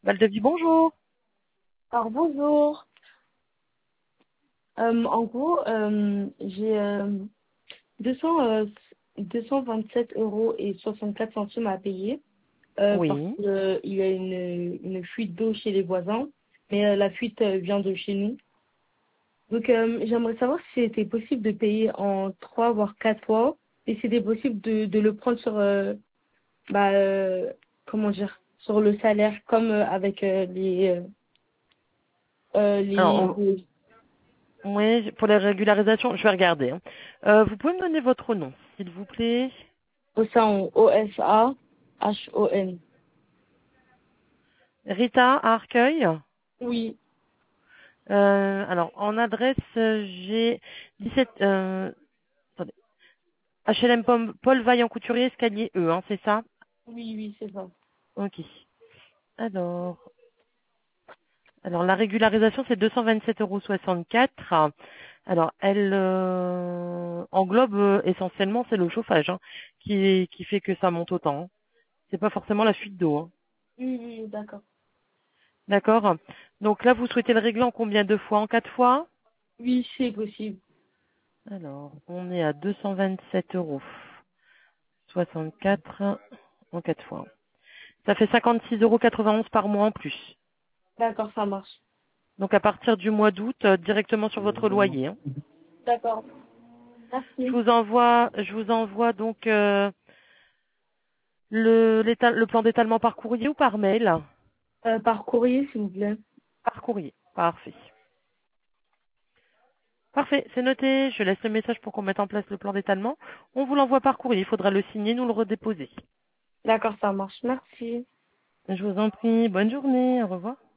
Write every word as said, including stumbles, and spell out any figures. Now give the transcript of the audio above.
Valdevis, bonjour. Alors bonjour. Euh, en gros, euh, j'ai euh, deux cents, euh, deux cent vingt-sept euros et soixante-quatre centimes à payer euh, parce Oui. qu'il y a une, une fuite d'eau chez les voisins, mais euh, la fuite euh, vient de chez nous. Donc euh, j'aimerais savoir si c'était possible de payer en trois voire quatre fois et si c'était possible de, de le prendre sur euh, bah euh, comment dire sur le salaire comme euh, avec euh, les euh, euh, Alors, les on- oui, pour les régularisations, je vais regarder. hein. Euh, vous pouvez me donner votre nom, s'il vous plaît. O S A O S A H O N. Rita à Arcueil. Oui, Euh, alors, en adresse, euh, j'ai dix-sept... Euh, attendez. H L M Paul Paul Vaillant Couturier, escalier E, hein, c'est ça? oui, oui, c'est ça. Ok. Alors, alors la régularisation, c'est deux cent vingt-sept euros soixante-quatre. Alors, elle euh, englobe euh, essentiellement, c'est le chauffage hein, qui, qui fait que ça monte autant. hein. C'est pas forcément la fuite d'eau. hein. Oui, oui, d'accord. D'accord. Donc là, vous souhaitez le régler en combien de fois? En quatre fois? Oui, c'est possible. Alors, on est à deux cent vingt-sept euros soixante-quatre en quatre fois. Ça fait cinquante-six euros quatre-vingt-onze par mois en plus. D'accord, ça marche. Donc à partir du mois d'août, euh, directement sur votre loyer. hein. D'accord. Je Merci. vous envoie, je vous envoie donc euh, le, l'éta- le plan d'étalement par courrier ou par mail? Euh, par courrier, s'il vous plaît. Par courrier. Parfait. Parfait, c'est noté. Je laisse le message pour qu'on mette en place le plan d'étalement. On vous l'envoie par courrier. Il faudra le signer, nous le redéposer. D'accord, ça marche. Merci. Je vous en prie. Bonne journée. Au revoir.